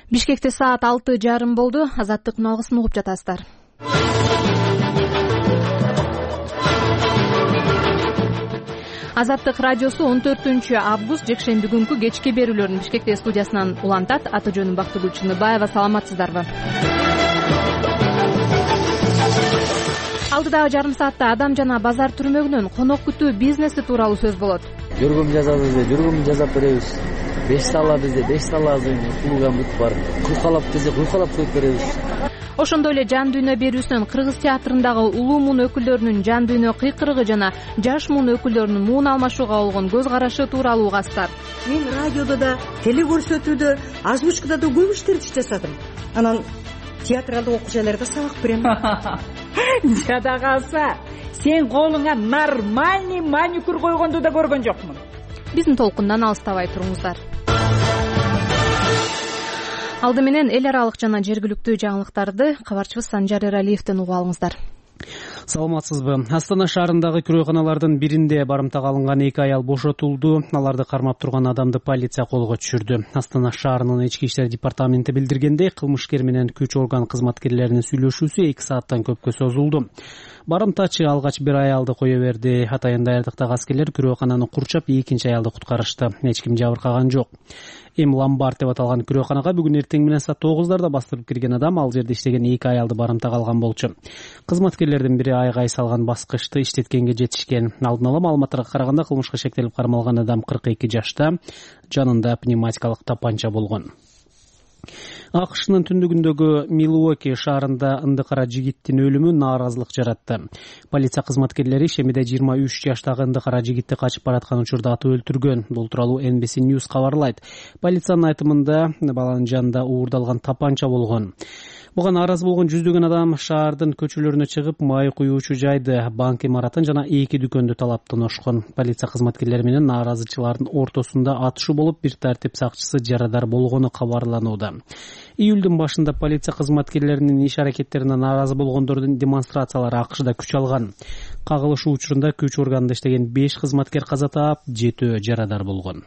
Бишкекте саат 6:30 болду. Азаттык налгысын угуп жатасыздар. Азаттык радиосу 14-август жекшемби күнкү кечки берүүлөрүн Бишкекте студиясынан улантат. Аты жөнүм Бактыгүл Чыныбаева. Саламатсыздарбы? Алдыдагы жарым саатта адам жана базар түрмөгүнөн конок күтүү бизнеси тууралуу сөз болот. Жүргүм жазабыз, жүргүм жазап беребиз. 5 талла бизде, 5 талла укулган бүт бар. Куйкалап десе, куйкалап коюп беребиз. Ошондой эле жан дүйнө берүүсүнөн Кыргыз театрындагы улуу муун өкүлдөрүнүн жан дүйнө кыйкырыгы жана жаш муун өкүлдөрүнүн муун алмашууга болгон көз карашы тууралуу угастар. Мен радиодо да, теле көрсөтүүдө, озвучкада да көп иштерди жасадым. Анан театралдык окуучуларга сабак берем. Жада калса, сен колуңа нормальный маникюр койгонду да көргөн жокмун. Биздин толкундан алыстабай туруңуздар. Алды менен эл аралык жана жергиликтүү жаңылыктарды кабарчыбыз Санжар Эралиевден угуп алыңыздар. Саламатсызбы? Астана шаарындагы күрөканалардын биринде барымтага алынган 2 аял бошотулду. Аларды кармап турган адамды полиция колго түшүрдү. Астана шаарынын ички иштер департаменти билдиргендей, кылмышкер менен күч орган кызматкерлеринин сүйлөшүүсү 2 сааттан көпкө созулду. Барымтачы алгач бир аялды кое берди. Атайын даярдыктагы аскерлер күрөкананы курчап, экинчи аялды куткарышты. Эч ким жабыркаган жок. Эм Ломбард деп аталган күрөканага бүгүн эртең менен саат 9:00 бастырып кирген адам ал жерде иштеген 2 аялды барымтага алган болчу. Кызматкерлердин бири айгай салган баскычты иштеткенге жетишкен. Алдын ала маалыматтарга караганда кылмышка шектелип кармалган адам 42 жашта, жанында пневматикалык тапанча болгон. АКШнын түндүгүндөгү Милуоки шаарында ындыкара жигиттин өлүмү нааразылык жаратты. Полиция кызматкерлери ишемиде 23 жаштагы ындыкара жигитти качып бараткан учурда атып өлтүргөн. Бул тууралуу NBC News кабарлайт. Полициянын айтымында баланын жанында уурдалган тапанча болгон. Буга нааразы болгон жүздөгөн адам шаардын көчөлөрүнө чыгып, май куюучу жайды, банк имаратын жана 2 дүкөндү талап тоношкон. Полиция кызматкерлери менен нааразычылардын ортосунда атышуу болуп, бир тартип сакчысы жарадар болгону кабарланууда. Июлдун башында полиция кызматкерлеринин иш аракеттерине нааразы болгондордун демонстрациялары АКШда күч алган. Кагылышуу учурунда күч органында иштеген 5 кызматкер каза таап, 7 жарадар болгон.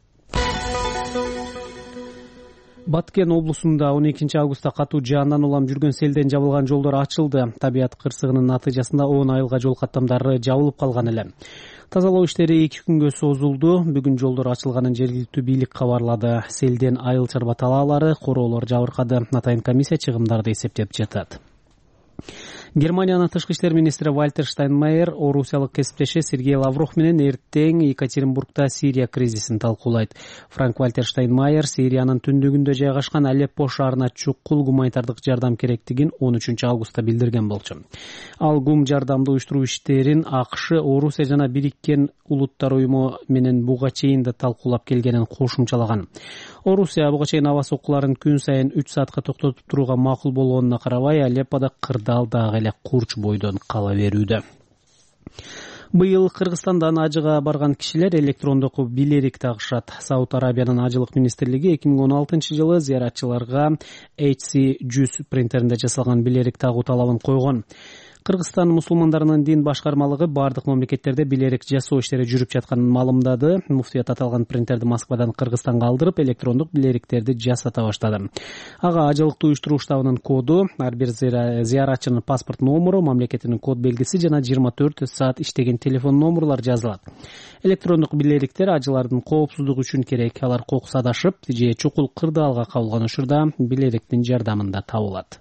Баткен облусунда 12 августта катуу жаандан улам жүргөн селден жабылган жолдор ачылды. Табият кырсыгынын натыйжасында 10 айылга жол каттамдары жабылып калган эле. Тазалоо иштери 2 күнгө созулду. Бүгүн жолдор ачылганын жергиликтүү бийлик кабарлады. Селден айыл чарба талаалары, короолор жабыркады. Атайын комиссия чыгымдарды эсептеп жатат. Германиянын тышкы иштер министри Вальтер Штайнмайер орусиялык кесиптеши Сергей Лавров менен эртең Екатеринбургда Сирия кризисин талкуулайт. Франк-Вальтер Штайнмайер Сириянын түндүгүндө жайгашкан Алеппо шаарына чукул гуманитардык жардам керектигин 13 августта билдирген болчу. Ал гум жардамды уюштуруу иштерин АКШ, Орусия жана Бириккен Улуттар уюму менен буга чейин да талкуулап келгенин кошумчалаган. Орусия буга чейин аба соккуларын күн сайын 3 саатка токтотуп турууга макул болгонуна карабай, Алеппода кырдаал дагы эле курч бойдон кала берүүдө. Быйыл Кыргызстандан ажыга барган кишилер электрондук билерик тагышат. Сауд Арабиянын ажылык министрлиги 2016-жылы зыяратчыларга HC100 принтеринде жасалган билерик тагуу талабын койгон. Кыргызстан мусулмандарынын дин башкармалыгы бардык мамлекеттерде билерик жасоо иштери жүрүп жатканын маалымдады. Муфтият аталган принтерди Москвадан Кыргызстанга алдырып, электрондук билериктерди жасата баштады. Ага ажылыктуу уюштуруу штабынын коду, ар бир зыяратчынын паспорт номуру, мамлекетинин код белгиси жана 24 саат иштеген телефон номурлар жазылат. Электрондук билериктер ажылардын коопсуздугу үчүн керек. Алар кокус адашып же чукул кырдаалга кабылган учурда билериктин жардамында табылат.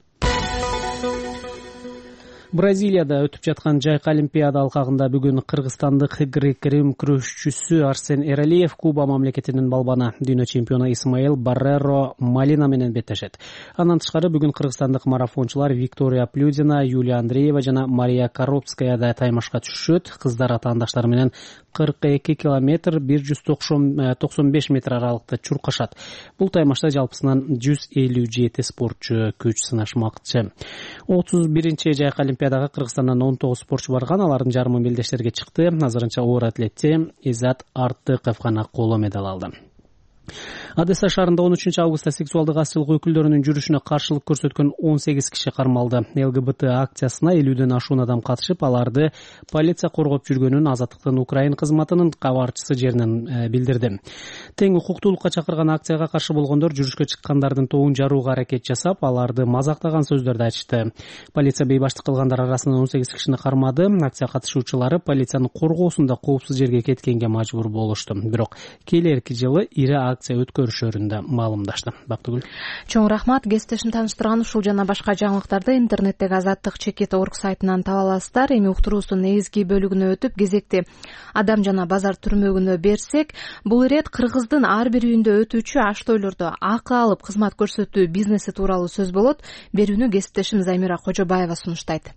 Бразилияда өтүп жаткан жайкы олимпиада алкагында бүгүн кыргызстандык грек-рим күрөшчүсү Арсен Эралиев Куба мамлекетинин балбаны дүйнө чемпиону Исмаил Барреро Малина менен беттешет. Андан тышкары бүгүн кыргызстандык марафончулар Виктория Плюдина, Юлия Андреева жана Мария Коробская да таймашка түшөт. Кыздар атаандаштары менен 42 километр 195 метр аралыкта чуркашат. Бул таймашта жалпысынан 157 спортчу күч сынашмакчы. 31-чи жайкы олимпиадага Кыргызстандан 19 спортчу барган, алардын жарымы мелдештерге чыкты. Азырынча оор атлетте Изат Артыков гана коло медаль алды. Одесса шаарында 13-августта сексуалдык азчылык өкүлдөрүнүн жүрүшүнө каршылык көрсөткөн 18 киши кармалды. ЛГБТ акциясына 50ден ашуун адам катышып, аларды полиция коргоп жүргөнүн Азаттыктын Украин кызматынын кабарчысы жеринен билдирди. Тең укуктуулукка чакырган акцияга каршы болгондор жүрүшкө чыккандардын тобун жарууга аракет жасап, аларды мазактаган сөздөрдү айтышты. Полиция бейбаштык кылгандар арасынан 18 кишини кармады. Акция катышуучулары полициянын коргоосунда коопсуз жерге кеткенге мажбур болушту. Бирок келерки жылы ири акция өткөрүшөрүндө маалымдашты. Бактыгүл. Чоң рахмат. Кесиптешим тааныштырган ушул жана башка жаңылыктарды интернеттеги azattik.org сайтынан таба аласыздар. Эми уктуруубуздун негизги бөлүгүнө өтүп, кезекти адам жана базар түрмөгүнө берсек, бул ирет Кыргыздын ар бир үйүндө өтүүчү аштойлордо акы алып кызмат көрсөтүү бизнеси тууралуу сөз болот. Берүүнү кесиптешим Замира Кожобаева сунуштайт.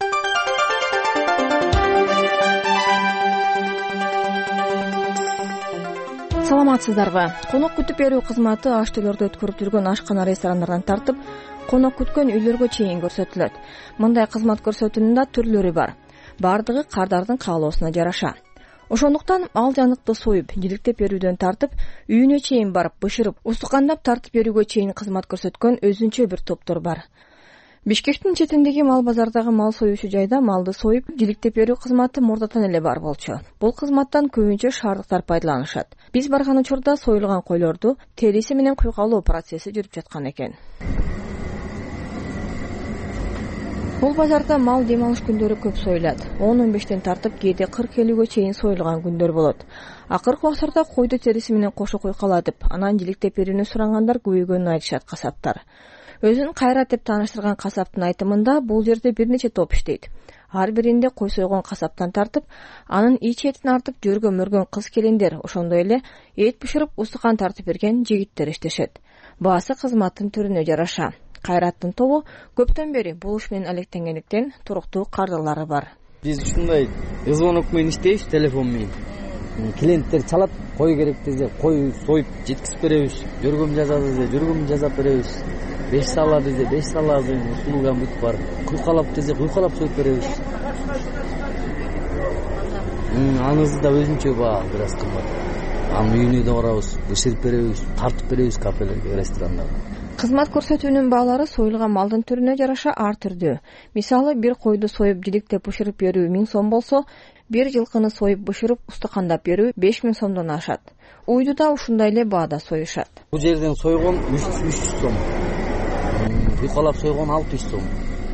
Саламатсыздарбы? Конок күтүп берүү кызматы аштойлордо өткөрүп жүргөн ашкана, ресторандардан тартып, конок күткөн үйлөргө чейин көрсөтүлөт. Мындай кызмат көрсөтүүнүн да түрлөрү бар. Бардыгы кардардын каалоосуна жараша. Ошондуктан ал жаныкты союп, жиликтеп берүүдөн тартып, үйүнө чейин барып, бышырып, устукандап тартып берүүгө чейин кызмат көрсөткөн өзүнчө бир топтор бар. Бишкектин четиндеги мал базардагы мал союучу жайда малды союп, жиликтеп берүү кызматы мурдатан эле бар болчу. Бул кызматтан көбүнчө шаардыктар пайдаланышат. Биз барган учурда союлган койлорду териси менен куйгалоо процесси жүрүп жаткан экен. Бул базарда мал дем алыш күндөрү көп союлат. 10-15тен тартып, кээде 40-50гө чейин союлган күндөр болот. Акыркы убактарда койду териси менен кошо куйкалатып, анан жиликтеп берүүнү сурангандар көбөйгөнүн айтышат касаптар. Өзүн Кайрат деп тааныштырган касаптын айтымында, бул жерде бир нече топ иштейт. Ар биринде кой сойгон касаптан тартып, анын ич этин артып жөргө мөргөн кыз-келиндер, ошондой эле эт бышырып устукан тартып берген жигиттер иштешет. Баасы кызматтын түрүнө жараша. Кайраттын тобу көптөн бери бул иш менен алектенгендиктен туруктуу кардылары бар. Биз ушундай звонок менен иштейбиз, телефон менен. Клиенттер чалат, кой керек десе, кой союп жеткизип беребиз. Жөргөм жазат десе, жөргөм жасап беребиз. 5 сала десе 5 сала услуга бүт бар. Куйкалап десе куйкалап союп беребиз. Анысы да өзүнчө баа бир аз кымбат. Анын үйүнө да барабыз, бышырып беребиз, тартып беребиз кафелерге, ресторандарга. Кызмат көрсөтүүнүн баалары союлган малдын түрүнө жараша ар түрдүү. Мисалы, бир койду союп жиликтеп бышырып берүү 1000 сом болсо, бир жылкыны союп бышырып устукандап берүү 5000 сомдон ашат. Уйду да ушундай эле баада союшат. Бул жерден сойгон 300 сом. Куйкалап сойгон 600 сом.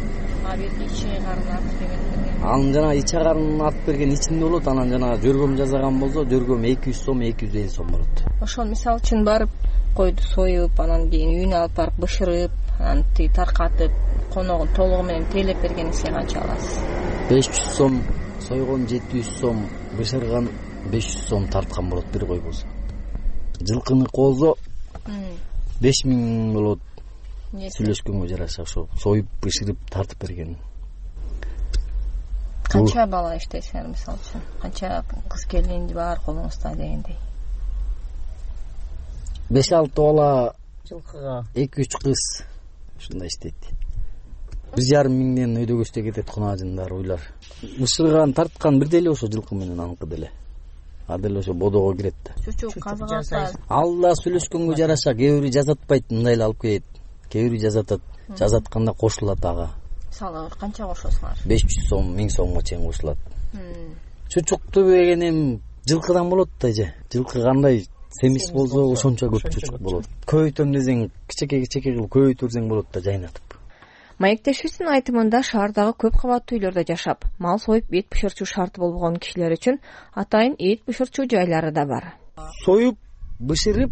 Анын жана иче карын артып берген ичинде болот, анан жана жөргөм жасаган болсо, жөргөм 200 сом, 250 сом болот. Ошол мисалы үчүн барып койду союп, анан кийин үйүнө алып барып бышырып, анан таркатып, коногун толугу менен тейлеп бергенинизге канча аласыз? 500 сом сойгон, 700 сом бышырган, 500 сом тарткан болот бир кой болсо. Жылкыны болсо 5000 болот. Сүйлөшкөнгө жараша ошо союп бышырып тартып берген. Канча бала иштейсиңер мисалы үчүн? Канча кыз-келин бар колуңузда дегендей? 5-6 бала жылкыга 2-3 кыз ушундай иштейт. 1,5 миңден өйдө көчтө кетет кунажындар, уйлар. Бышырган, тарткан бир деле ошо жылкы менен аныкы деле. А деле ошо бодого кирет да. Чучук казыганда. Ал да сүйлөшкөнгө жараша, кээ бири жазатпайт, мындай эле алып келет. Кээ бири жазатат. Жазатканда кошулат ага. Мисалы, канча кошосуңар? 500 сом, 1000 сомго чейин кошулат. Чучукту берген жылкыдан болот да же. Жылкы кандай семиз болсо ошончо көп чучук болот. Көбөйтөм десең, кичеке кылып көбөйтүрсең болот да жайнатып. Маектешибиздин айтымында шаардагы көп кабаттуу үйлөрдө жашап, мал союп эт бышырчу шарты болгон кишилер үчүн атайын эт бышырчу жайлары да бар. Союп, бышырып,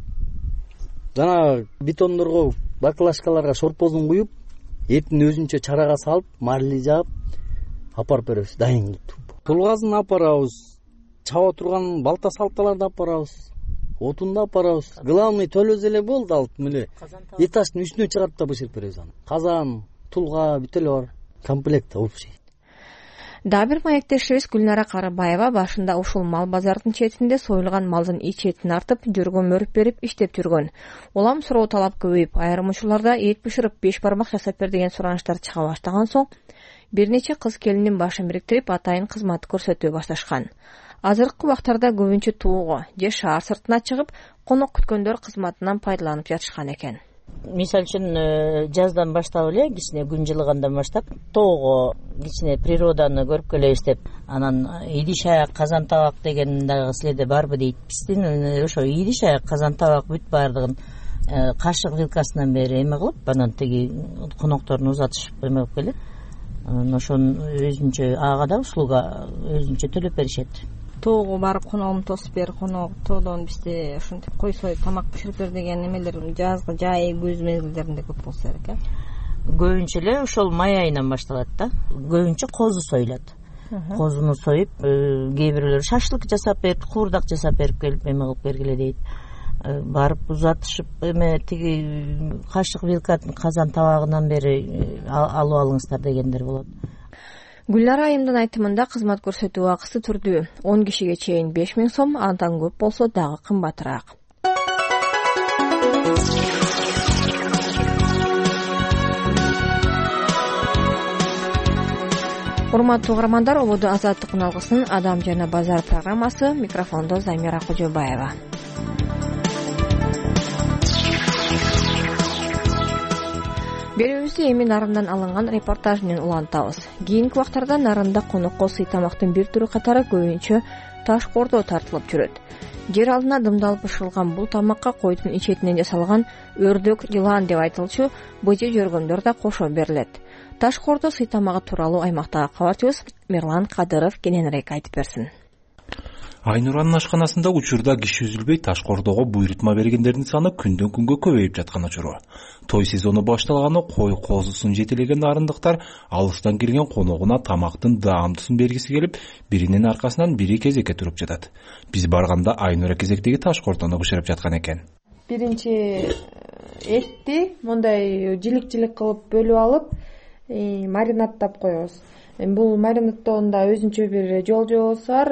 жана бетондорго, баклажкаларга шорпозун куюп, этин өзүнчө чарага салып, марли жаап, апарып беребиз, дайын кылып. Тулгазын апарабыз, чаба турган балта салталарды апарабыз, отун да апарабыз. Главный төлөз эле болду, алып меле этаждын үстүнө чыгарып да бышырып беребиз аны. Казан, тулга, бүт эле бар. Комплект общий. Дагы бир маектешибиз Гүлнара Карыбаева башында ушул мал базардын четинде союлган малдын ич этин артып, жөргө мөрүп берип иштеп жүргөн. Улам суроо талап көбөйүп, айрым учурларда эт бышырып 5 бармак жасап бер деген сураныштар чыга баштаган соң, бир нече кыз-келиндин башын бириктирип атайын кызмат көрсөтө башташкан. Азыркы убактарда көбүнчө тоого же шаар сыртына чыгып, конок күткөндөр кызматынан пайдаланып жатышкан экен. Мисалы үчүн жаздан баштап эле кичине күн жылыгандан баштап тоого кичине природаны көрүп келебиз деп, анан идиш аяк, казан табак деген дагы силерде барбы дейт. Биздин ошо идиш аяк, казан табак бүт баардыгын кашык вилкасынан бери эме кылып, анан тиги конокторун узатышып эме кылып келет. Анан ошонун өзүнчө ага да услуга өзүнчө төлөп беришет. Тоого барып коногун тосуп бер, конок тоодон бизде ушинтип кой союп тамак биширип бер деген эмелер жазгы, жай, күз мезгилдеринде көп болсо керек э. Көбүнчө эле ошол май айынан башталат да. Көбүнчө козу союлат. Козуну союп, кээ бирлөр шашлык жасап берип, куурдак жасап берип келип эме кылып бергиле дейт. Барып узатышып эме тиги кашык вилкатын казан табагынан бери алып алыңыздар дегендер болот. Гүлнара айымдын айтымында кызмат көрсөтүү акысы түрдүү. 10 кишиге чейин 5000 сом, андан көп болсо дагы кымбатыраак. Урматтуу угармандар, ободо азаттык алгысынын Адам жана базар программасы, микрофондо Замира Кожобаева. Берүүбүздү эми нарындан алынган репортаж менен улантабыз. Кийинки убактарда нарында конокко сый тамактын бир түрү катары көбүнчө таш кордо тартылып жүрөт. Жер алдына дымдалып бышырылган бул тамакка койдун ичетинен жасалган өрдөк, жылан деп айтылчу быжы жөргөндөр да кошо берилет. Таш кордо сый тамагы тууралуу аймактагы кабарчыбыз Мирлан Кадыров кененирээк айтып берсин. Айнуранын ашканасында учурда киши үзүлбөй таш кордого буйрутма бергендердин саны күндөн күнгө көбөйүп жаткан учуру. Той сезону башталганы кой козусун жетелеген нарындыктар алыстан келген коногуна тамактын даамдысын бергиси келип, биринин аркасынан бири кезекке туруп жатат. Биз барганда Айнура кезектеги таш кордону бышырып жаткан экен. Биринчи этти мындай жилик-жилик кылып бөлүп алып, маринадтап коебуз. Бул маринадтоонда өзүнчө бир жол-жобосу бар.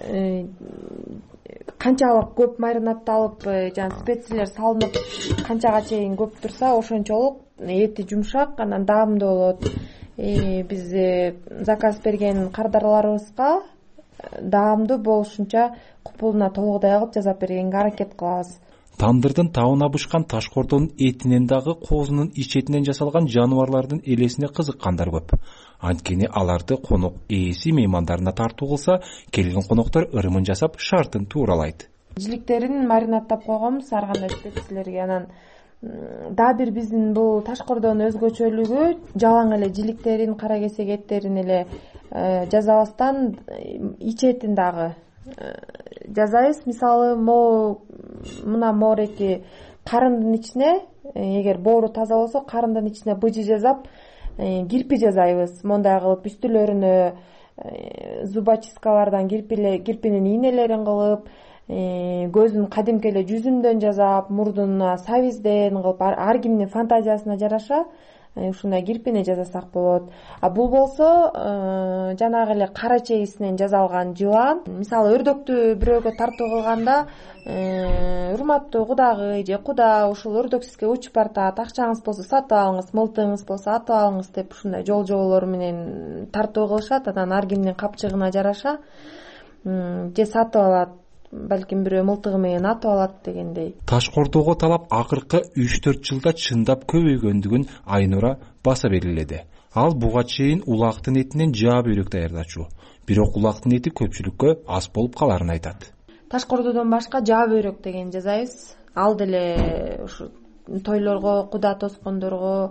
Канчалык көп маринадталып, жана специялар салынып, канчага чейин көп турса, ошончолук эти жумшак, анан даамдуу болот. Биз заказ берген кардарларыбызга даамдуу болушунча купулуна толугудай кылып жасап бергенге аракет кылабыз. Тандырдын табына бышкан таш кордонун этинен дагы козунун ичетинен жасалган жаныбарлардын элесине кызыккандар көп. Анткени аларды конок ээси меймандарына тартуу кылса, келген коноктор ырымын жасап, шартын тууралайт. Жиликтерин маринадтап койгонбуз ар кандай специялерге. Анан дагы бир биздин бул таш кордонун өзгөчөлүгү жалаң эле жиликтерин, кара кесек эттерин эле жасабастан ичетин дагы жасайбыз. Мисалы, мына мореки карындын ичине, эгер боору таза болсо, карындын ичине быжы жасап, кирпи жасайбыз. Мондай кылып үстүлөрүнө зубочисткалардан кирпинин ийнелерин кылып, көзүн кадимки эле жүзүндөн жасап, мурдуна сабизден кылып, ар кимдин фантазиясына жараша ушундай кирпини жасасак болот. А бул болсо жанагы эле кара чегисинен жасалган жылан. Мисалы, өрдөктү бирөөгө тартуу кылганда, урматтуу кудагый же куда ушул өрдөк сизге учуп бартат, акчаңыз болсо сатып алыңыз, мылтыгыңыз болсо атып алыңыз деп ушундай жол-жоболор менен тартуу кылышат. Анан ар кимдин капчыгына жараша же сатып алат, балким бирөө мылтыгы менен атып алат дегендей. Таш кордого талап акыркы 3-4 жылда чындап көбөйгөндүгүн Айнура баса белгиледи. Ал буга чейин улактын этинен жаа бөйрөк даярдачу. Бирок улактын эти көпчүлүккө аз болуп каларын айтат. Таш кордодон башка жаа бөйрөк деген жасайбыз. Ал деле ушу тойлорго, куда тоскондорго,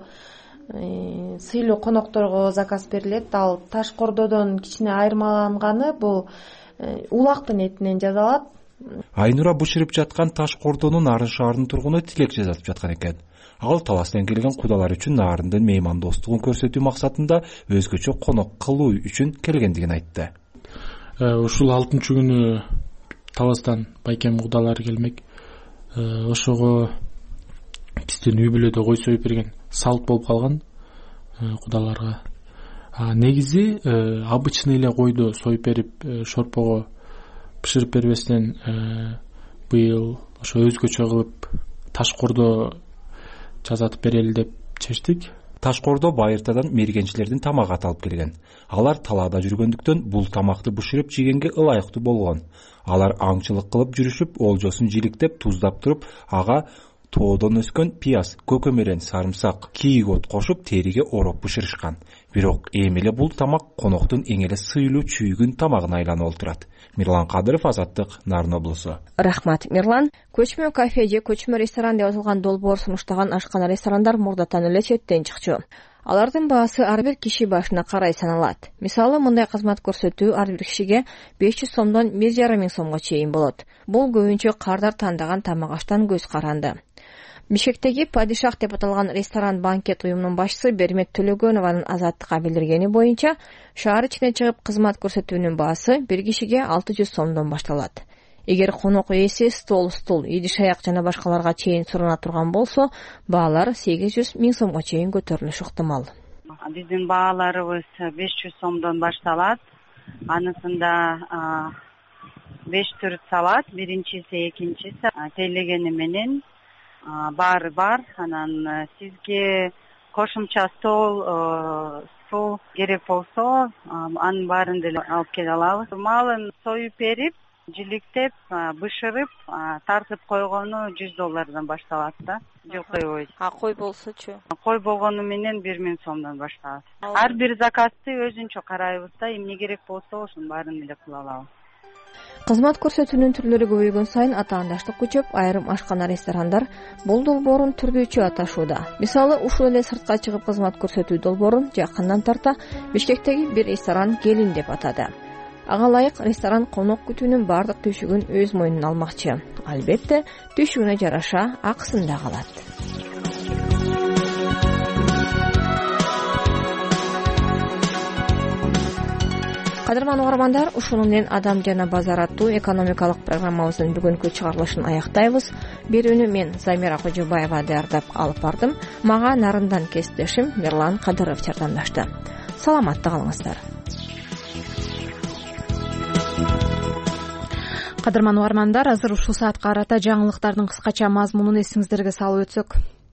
сыйлуу конокторго заказ берилет. Ал таш кордодон кичине айырмаланганы бул улактын этинен жасалат. Айнура бышырып жаткан таш кордонун Нарын шаарынын тургуну тилек жазып жаткан экен. Ал таластан келген кудалар үчүн нарындын меймандостугун көрсөтүү максатында өзгөчө конок кылуу үчүн келгендигин айтты. Ушул 6-күнү таластан байкем кудалар келмек. Ошого биздин үй бүлөдө кой союп берген салт болуп калган кудаларга. Негизи обычный эле койду союп берип, шорпого бышырып бербестен быйыл ошо өзгөчө кылып таш кордо жасатып берели деп чечтик. Ташкоордо Байыртадан мергенчилердин тамагы аталып келген. Алар талаада жүргөндүктөн бул тамакты бышырып жегенге ылайыктуу болгон. Алар аңчылык кылып жүрүшүп, олжосун жиликтеп, туздап туруп, ага тоодон өскөн пияз, көкөмөрөн, сарымсак, кийик от кошуп териге ороп бышырышкан. Бирок эми эле бул тамак коноктун эң эле сыйлуу чүйгүн тамагына айланып отурат. Мирлан Кадыров, Азаттык, Нарын облусу. Рахмат, Мирлан. Көчмө кафе же көчмө ресторан деп аталган долбоор сунуштаган ашкана ресторандар мурдатан эле четтен чыкчу. Алардын баасы ар бир киши башына карай саналат. Мисалы, мындай кызмат көрсөтүү ар бир кишиге 500 сомдон 1,5 миң сомго чейин болот. Бул көбүнчө кардар тандаган тамак аштан көз каранды. Бишкектеги Падишах деп аталган ресторан банкет уюмунун башчысы Бермет Төлөгөнованын Азаттыкка билдиргени боюнча, шаар ичине чыгып кызмат көрсөтүүнүн баасы бир кишиге 600 сомдон башталат. Эгер конок ээси стол, идиш аяк жана башкаларга чейин сурана турган болсо, баалар 800 миң сомго чейин көтөрүлүшү ыктымал. Биздин бааларыбыз 500 сомдон башталат. Анысында 5 түр салат, биринчиси, экинчиси тейлегени менен баары бар. Анан сизге кошумча стол, суу керек болсо, анын баарын деле алып келе алабыз. Малын союп берип, жиликтеп, бышырып, тартып койгону $100 башталат да. Жылкой. Кой болсочу? Кой болгону менен 1 миң сомдон башталат. Ар бир заказды өзүнчө карайбыз да, эмне керек болсо ошонун баарын эле кыла алабыз. Кызмат көрсөтүүнүн түрлөрү көбөйгөн сайын атаандаштык күчөп, айрым ашкана ресторандар бул долбоорун түрдүүчү аташууда. Мисалы, ушул эле сыртка чыгып кызмат көрсөтүү долбоорун жакындан тарта Бишкектеги бир ресторан Келин деп атады. Ага ылайык ресторан конок күтүүнүн бардык түйшүгүн өз мойнуна алмакчы. Албетте, түйшүгүнө жараша акысын да алат. Кадырман угармандар, ушуну менен Адам жана базар аттуу экономикалык программабыздын бүгүнкү чыгарылышын аяктайбыз. Берүүнү мен Замира Кожобаева даярдап алып бардым. Мага Нарындан кесиптешим Мирлан Кадыров жардамдашты. Саламатта калыңыздар. Кадырман угармандар, азыр ушул саатка карата жаңылыктардын кыскача мазмунун эсиңиздерге салып өтсөк.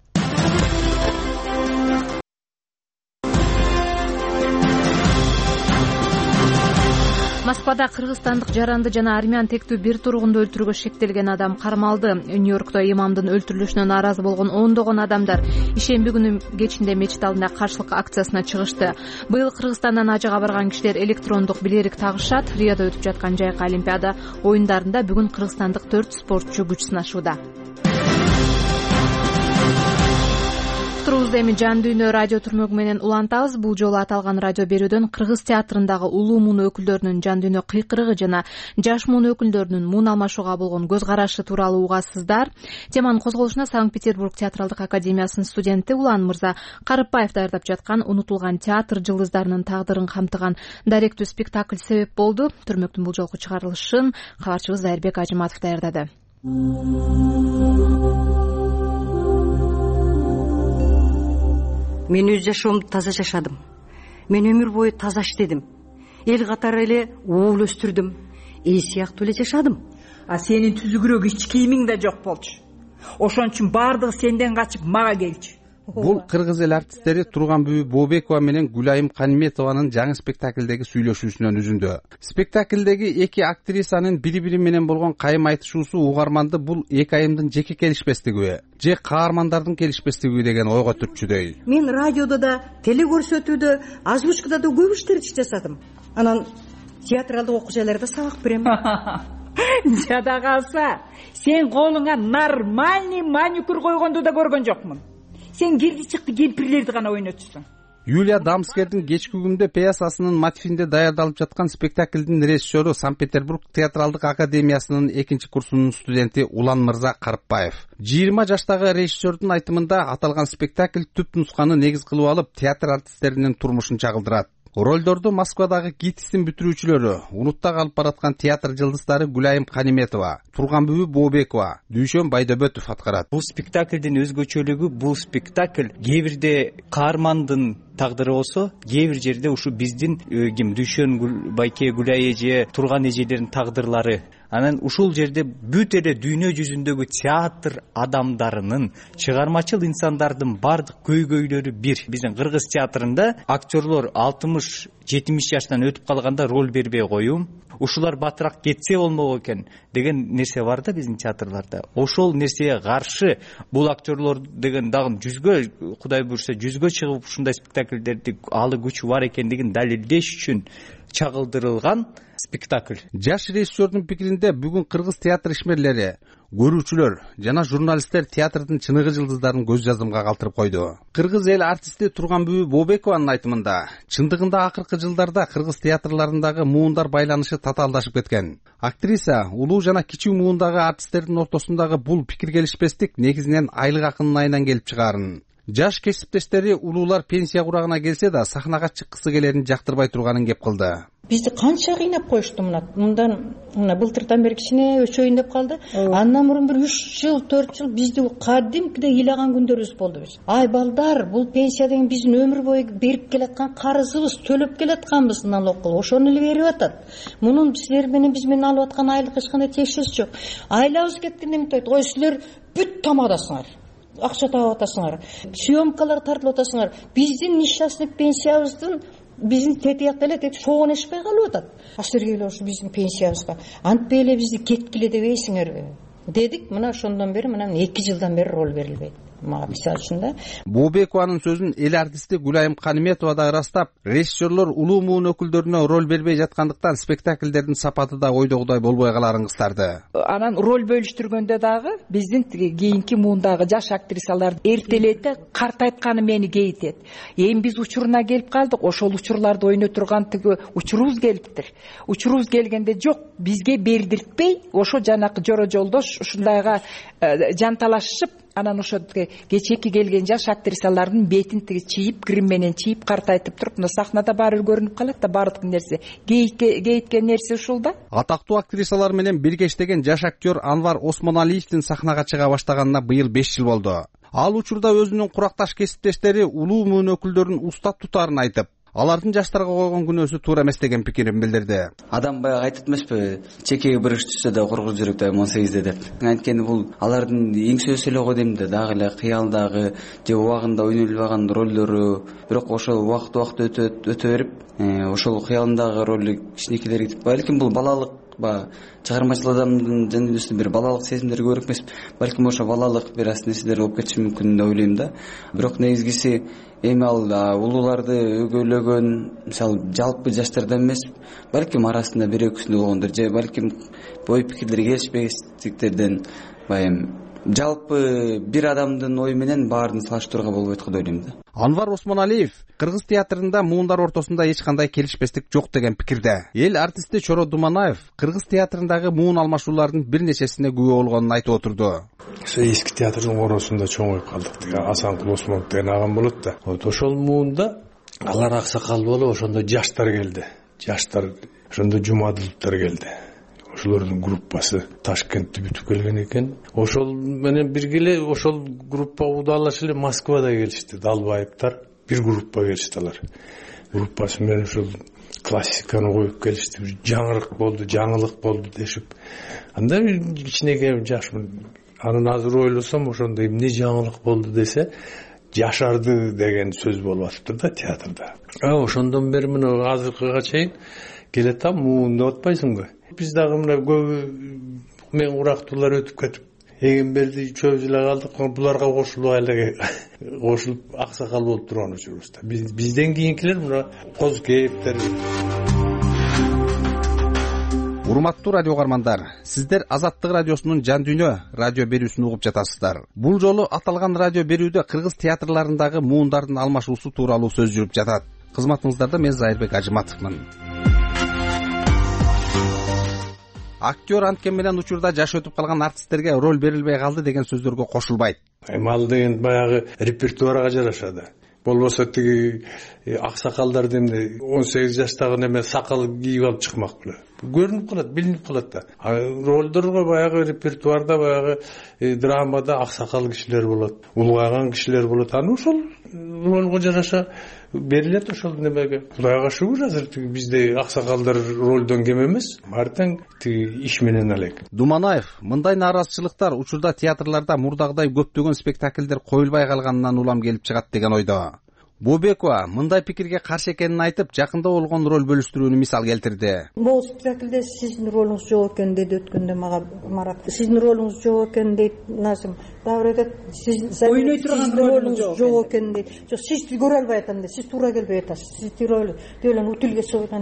Москвада кыргызстандык жаранды жана армян тектүү бир тургунду өлтүрүүгө шектелген адам кармалды. Нью-Йоркто имамдын өлтүрүлүшүнө нааразы болгон ондогон адамдар ишемби күнү кечинде мечит алдында каршылык акциясына чыгышты. Быйыл Кыргызстандан ажыга барган кишилер электрондук билерик тагышат. Риодо өтүп жаткан жайкы Олимпиада оюндарында бүгүн кыргызстандык 4 спортчу күч сынашууда. Эми жан дүйнө радио түрмөгү менен улантабыз. Бул жолу аталган радио берүүдөн кыргыз театрындагы улуу муун өкүлдөрүнүн жан дүйнө кыйкырыгы жана жаш муун өкүлдөрүнүн муун алмашууга болгон көз карашы тууралуу угасыздар. Теманын козголушуна Санкт-Петербург театралдык академиясынын студенти Улан Мырза Карыпбаев даярдап жаткан унутулган театр жылдыздарынын тагдырын камтыган даректүү спектакль себеп болду. Түрмөктүн бул жолку чыгарылышын кабарчыбыз Зайырбек Ажыматов даярдады. Мен өз жашоомду таза жашадым. Мен өмүр бою таза иштедим. Эл катары эле уул өстүрдүм. Эл сыяктуу эле жашадым. А сенин түзүгүрөөк ич кийимиң да жок болчу. Ошон үчүн баардыгы сенден качып мага келчү. Бул кыргыз эл артисттери Турганбүбү Бообекова менен Гүлайым Каниметованын жаңы спектаклдеги сүйлөшүүсүнөн үзүндү. Спектаклдеги эки актрисанын бири-бири менен болгон кайым айтышуусу угарманды бул эки айымдын жеке келишпестиги же каармандардын келишпестиги деген ойго түртчүдөй. Мен радиодо да, телекөрсөтүүдө, озвучкада да көп иштерди жасадым. Анан театралдык окуу жайларда сабак берем. Жада калса, сен колуңа нормальный маникюр койгонду да көргөн жокмун. Сен кирди чыкты кемпирлерди гана ойнотсуң. Юлия Дамскердин кечки күндө пьесасынын мотивинде даярдалып жаткан спектаклдин режиссеру Санкт-Петербург театралдык академиясынын 2 курсунун студенти Улан Мырза Карыпбаев. 20 жаштагы режиссердун айтымында аталган спектакль түп нусканы негиз кылып алып, театр артисттеринин турмушун чагылдырат. Ролдорду Москвадагы ГИТИСтин бүтүрүүчүлөрү, Унутта калып бараткан театр жылдыздары Гүлайым Каниметова, Турганбүбү Бообекова, Дүйшөн Байдөбөтов аткарат. Бул спектаклдин өзгөчөлүгү, бул спектакль кээ бирде каармандын тагдыры болсо, кээ бир жерде ушу биздин Дүйшөн Байке, Гүлай эже, Турган эжелердин тагдырлары. анан ушул жерде бүт эле дүйнө жүзүндөгү театр адамдарынын, чыгармачыл инсандардын баардык көйгөйлөрү бир. Биздин кыргыз театрында актерлор 60-70 жаштан өтүп калганда роль бербей коюм, ушулар батыраак кетсе болмок экен деген нерсе бар да биздин театрларда. Ошол нерсеге каршы бул актерлор деген дагы жүзгө, Кудай буйрса жүзгө чыгып ушундай спектакльдерди алы күчү бар экендигин далилдеш үчүн чагылдырылган спектакль. Жаш режиссердун пикиринде бүгүн кыргыз театр ишмерлери, көрүүчүлөр жана журналисттер театрдын чыныгы жылдыздарын көз жазымга калтырып койду. Кыргыз эл артисти Турганбүбү Бообекованын айтымында, чындыгында акыркы жылдарда кыргыз театрларындагы муундар байланышы татаалдашып кеткен. Актриса улуу жана кичүү муундагы артисттердин ортосундагы бул пикир келишпестик негизинен айлык акынын айынан келип чыгаарын. Жаш кесиптештери улуулар пенсия курагына келсе да сахнага чыккысы келерин жактырбай турганын кеп кылды. Бизди канча кыйнап коюшту мындан былтыртан бери кичине өчөйүн деп калды. Андан мурун бир 3 жыл 4 жыл бизди кадимкидей ыйлаган күндөрүбүз болду биз. Ай балдар, бул пенсия деген биздин өмүр бою берип келаткан карызыбыз, төлөп келатканбыз налог кылып. Ошону эле берип атат. Мунун силер менен биз менен алып аткан айлык эч кандай тиешеси жок. Айлабыз кеткенде эмне айтат? Ой, силер бүт тамадасыңар. Акча таап атасыңар. Съемкалар тартылып атасыңар. Биздин несчастный пенсиябыздын биздин тетиякта эле шоуун эшпей калып атат. Силерге эле ушу биздин пенсиябызга антпей эле бизди кеткиле дебейсиңерби дедик. Мына ошондон бери мына 2 жылдан бери роль берилбейт. Мага мисалы үчүн да. Бообекованын сөзүн эл артисти Гүлайым Каниметова да ырастап, режиссерлор улуу муун өкүлдөрүнө роль бербей жаткандыктан спектакльдердин сапаты да ойдогудай болбой каларын кыстарды. Анан роль бөлүштүргөндө дагы биздин кийинки муундагы жаш актрисалар эртелете картайтканы мени кейитет. Эми биз учуруна келип калдык, ошол учурларды ойноо турган тиги учурубуз келиптир. Учурубуз келгенде жок, бизге бердиртпей, ошо жанакы жоро жолдош ушундайга жанталашышып, анан ошо кечээки келген жаш актрисалардын бетин тиги чийип, грим менен чийип, картайтып туруп, мына сахнада баары көрүнүп калат да, баардык нерсе кейиткен нерсе ушул да. Атактуу актрисалар менен бирге иштеген жаш актер Анвар Осмоналиевдин сахнага чыга баштаганына быйыл 5 жыл болду. Ал учурда өзүнүн куракташ кесиптештери улуу муун өкүлдөрүн уста тутаарын айтып, алардын жаштарга койгон күнөөсү туура эмес деген пикирин билдирди. Адам баягы айтат эмеспи, чекеге бир иш түшсө да кургуз жүрөк да 18 деп. Анткени бул алардын эңсөөсү эле го дейм да, дагы эле кыялдагы же убагында ойнолбаган ролдору, бирок ошол убакыт өтө берип, ошол кыялындагы роль кичинекейлерге кетип, балким бул балалык чыгармачыл адамдын жаныбызда бир балалык сезимдер көрүп эмес, балким ошо балалык бир аз нерселер болуп кетиши мүмкүн деп ойлойм да. Бирок негизгиси эми ал улууларды өгөйлөгөн, мисалы жалпы жаштардан эмес, балким арасында бир экөөсүндө болгондор же балким ой пикирлери келишпестиктерден, баягы жалпы бир адамдын ою менен баарын салыштырууга болбойт го деп ойлойм да. Анвар Осмоналиев кыргыз театрында муундар ортосунда эч кандай келишпестик жок деген пикирде. Эл артисти Чоро Думанаев кыргыз театрындагы муун алмашуулардын бир нечесине күбө болгонун айтып отурду. Эски театрдын коросунда чоңоюп калдык. Асанкул Осмонов деген агам болот да. Ошол муунда алар аксакал болуп, ошондо жаштар келди. Жаштар ошондо Жумадыловдор келди. Ошолордун группасы Ташкентте бүтүп келген экен. Ошол менен бирге эле ошол группа удалаш эле Москвада келишти. Далбаевдер бир группа келишти алар. Группасы менен ошол классиканы коюп келишти. Жаңырык болду, жаңылык болду дешип. Анда кичинекей жашмын. Анын азыр ойлосом, ошондо эмне жаңылык болду десе, жашарды деген сөз болуп атыптыр да театрда. Ошондон бери мына азыркыга чейин келетам, муун деп атпайсыңбы? Биз дагы мына көбү мен урактуулар өтүп кетип, эгемберди чөбүз эле калдык, буларга кошулуп аксакал болуп турган учурубуз да. Бизден кийинкилер мына Козкеевдер. Урматтуу радио каармандар, сиздер Азаттык радиосунун Жан дүйнө радио берүүсүн угуп жатасыздар. Бул жолу аталган радио берүүдө кыргыз театрларындагы муундардын алмашуусу тууралуу сөз жүрүп жатат. Кызматыңыздарда мен Зайырбек Ажыматовмун. Актер анткен менен учурда жашы өтүп калган артисттерге роль берилбей калды деген сөздөргө кошулбайт. Ал деген баягы репертуарга жарашады. Болбосо тиги аксакалдарды эмне 18 жаштагы неме сакал кийип алып чыкмак беле. Көрүнүп калат, билинип калат да. Ролдорго баягы репертуарда баягы драмада аксакал кишилер болот, улгайган кишилер болот. Аны ошол ролго жараша берилет ошол немеге. Кудайга шүгүр, азыр бизде аксакалдар ролдон кем эмес, артаң иш менен элек. Думанаев мындай нааразычылыктар учурда театрларда мурдагыдай көптөгөн спектакльдер коюлбай калганынан улам келип чыгат деген ойдо. Бобекова мындай пикирге каршы экенин айтып, жакында болгон роль бөлүштүрүүнү мисал келтирди. Бул спектакльде сиздин ролуңуз жок экен деди өткөндө мага Марат. Сиздин ролуңуз жок экен дейт Назым. Дагы айтат, ойной турган ролуңуз жок экен дейт. Жок, сизди көрө албай атам дейт. Сиз туура келбей атасыз. Сиз тироль делен утилге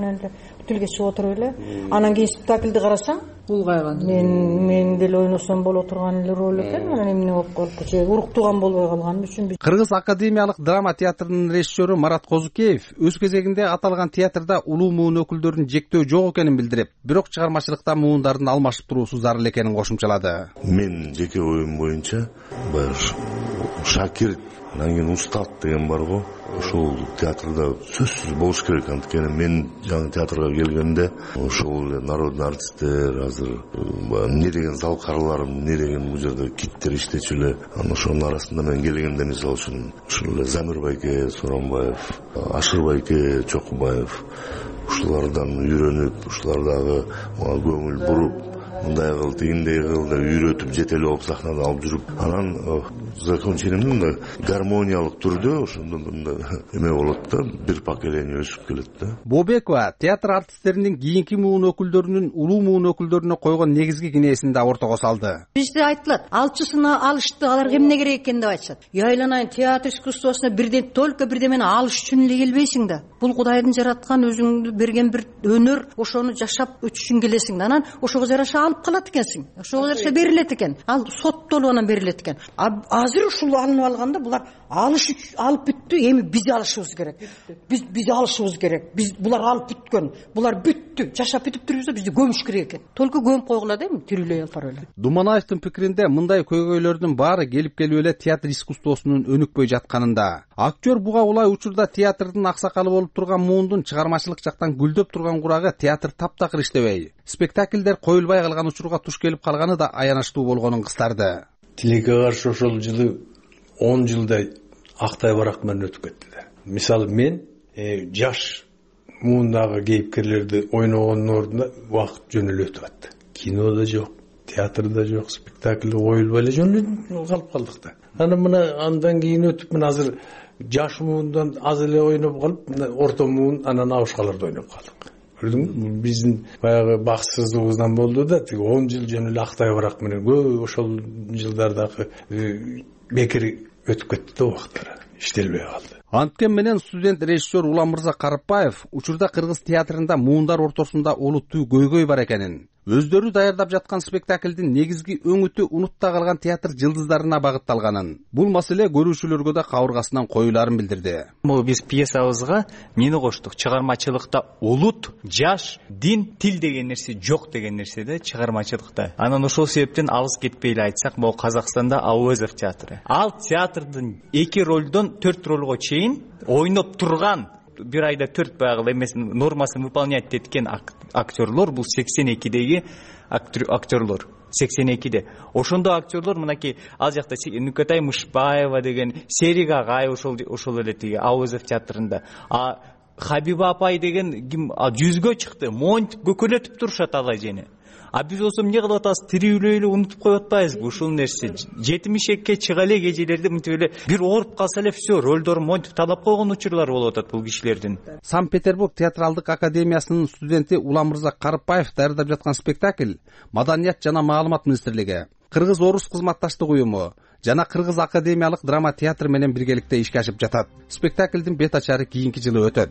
чыгып отуруп эле. Анан кийин спектакльди карасаң, улгайган. Мен деле ойносом боло турган эле роль экен. Анан эмне болуп калды? Же уруктуган болбой калган үчүн. Кыргыз академиялык драма театрынын режиссеру Марат Козукеев өз кезегинде аталган театрда улуу муун өкүлдөрүн жектөө жок экенин билдирип, бирок чыгармачылыкта муундардын алмашып туруусу зарыл экенин кошумчалады. Мен жеке оюм боюнча баягы шакирт, анан кийин устат деген бар го. Ошол театрда сөзсүз болуш керек. Анткени мен жаңы театрга келгенде ошол народный артисттер, азыр эмне деген зал караларым, эмне деген бул жерде киттер иштечү эле. Анан ошонун арасында мен келгенде мисалы үчүн ушул эле Замир байке Соронбаев, Ашыр байке Чокубаев ушулардан үйрөнүп, ушулар дагы мага көңүл буруп, мындай кыл, тигиндей кыл деп үйрөтүп, жетелеп алып сахнада алып жүрүп, анан закончениемде гармониялык түрдө ошондо эме болот да, бир поколение өсүп келет да. Бобекова театр артисттеринин кийинки муун өкүлдөрүнүн улуу муун өкүлдөрүнө койгон негизги кинесин да ортого салды. Бизде айтылат, алчысына алышты, аларга эмне керек экен деп айтышат. Айланайын театр искусствосуна бирден только бирдемени алыш үчүн эле келбейсиң да. Бул Кудайдын жараткан, өзүңдү берген бир өнөр, ошону жашап өтүш үчүн келесиң да. Анан ошого жараша алып калат экенсиң. Ошого жараша берилет экен. Ал соттолуп анан берилет экен. Азыр ушул алынып алганда булар алып бүттү, эми биз алышыбыз керек. Биз алышыбыз керек. Биз булар алып бүткөн. Булар бүттү. Жашап бүтүп турбузда бизди көмүш керек экен. Только көмүп койгула дейм, тирүүлөй алпар эле. Думанаевдин пикиринде мындай көйгөйлөрдүн баары келип келип эле театр искусствосунун өнүкпөй жатканында. Актер буга улай учурда театрдын аксакалы болуп турган муундун чыгармачылык жактан гүлдөп турган курагы театр таптакыр иштебей, спектакльдер коюлбай калган учурга туш келип калганы да аянычтуу болгонун кыстарды. Тилекке каршы ошол жылы 10 жылдай актай барак менен өтүп кетти да. Мисалы мен жаш муундагы кейипкерлерди ойногондун ордуна убакыт жөн эле өтүп атты. Кинода жок, театрда жок, спектакль коюлбай эле жөн эле калып калдык да. Анан мына андан кийин өтүп мына азыр жаш муундан аз эле ойноп калып, орто муун анан абышкаларда ойноп калдык. Көрдүңбү? Биздин баягы бакытсыздыгыбыздан болду да, 10 жыл жөн эле актай барак менен ошол жылдардагы бекер өтүп кетти да убактары. Иштелбей калды. Анткен менен студент режиссер Улан Мырза Карыпбаев учурда кыргыз театрында муундар ортосунда олуттуу көйгөй бар экенин, өздөрү даярдап жаткан спектаклдин негизги өңүтү унутта калган театр жылдыздарына багытталганын, бул маселе көрүүчүлөргө да кабыргасынан коюларын билдирди. Биз пьесабызга эмнени коштук? Чыгармачылыкта улут, жаш, дин, тил деген нерсе жок деген нерсе да чыгармачылыкта. Анан ошол себептен алыс кетпей эле айтсак, могу Казакстанда Ауэзов театры. Ал театрдын 2 ролдон 4 ролго чейин ойноп турган, бир айда 4 баягы эмес нормасын выполнять эткен актерлор, бул 82деги актерлор. 82де. Ошондо актерлор мынакей ал жакта Нүкөтай Мышбаева деген, Серик агай ошол эле тиги Ауэзов театрында. Хабиба апай деген ким 100гө чыкты. Монтип көкөлөтүп турушат ал эжени. Биз болсо эмне кылып атабыз? Тирүүлөй эле унутуп коюп атпайбызбы ушул нерсе? 70-ке чыга эле кежелерде мынтип эле бир ооруп калса эле все, ролдорун монтип талап койгон учурлар болуп атат бул кишилердин. Санкт-Петербург театралдык академиясынын студенти Улан Мырза Карыпбаев даярдап жаткан спектакль Маданият жана маалымат министрлиги, Кыргыз-Орус кызматташтык уюму жана Кыргыз академиялык драма театр менен биргеликте ишке ашып жатат. Спектаклдин бет ачары кийинки жылы өтөт.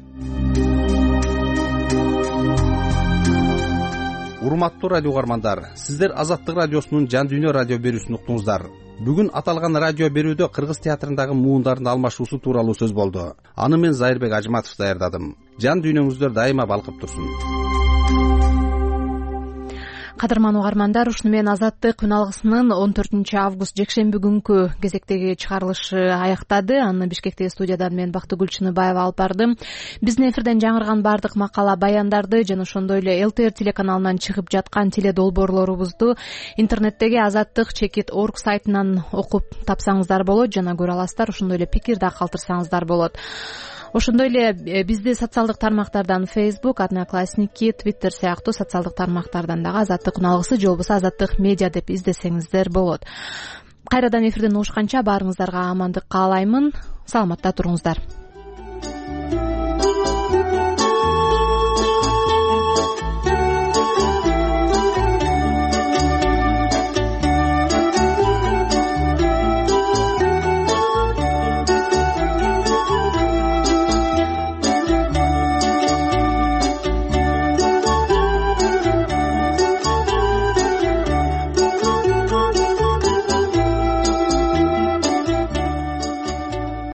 Урматтуу радио угармандар, сиздер Азаттык радиосунун Жан Дүйнө радио берүүсүн уктуңуздар. Бүгүн аталган радио берүүдө Кыргыз театрындагы муундардын алмашуусу тууралуу сөз болду. Аны мен Зайырбек Ажматов даярдадым. Жан дүйнөңүздөр дайыма балкып турсун. Кадырман угармандар, ушуну менен Азаттык күн алгысынын 14 август жекшемби күнкү кезектеги чыгарылышы аяктады. Аны Бишкектеги студиядан мен Бактыгүл Чыныбаева алып бардым. Биздин эфирден жаңырган бардык макала, баяндарды жана ошондой эле ЛТР телеканалынан чыгып жаткан теледолбоорлорубузду интернеттеги azattik.org сайтынан окуп тапсаңыздар болот жана көрө аласыздар. Ошондой эле пикир да калтырсаңыздар болот. Ошондой эле бизди социалдык тармактардан Facebook, Одноклассники, Twitter сыяктуу социалдык тармактардан дагы Азаттык күн алгысы же болбосо Азаттык медиа деп издесеңиздер болот. Кайрадан эфирден угушканча баарыңыздарга амандык каалаймын. Саламатта туруңуздар.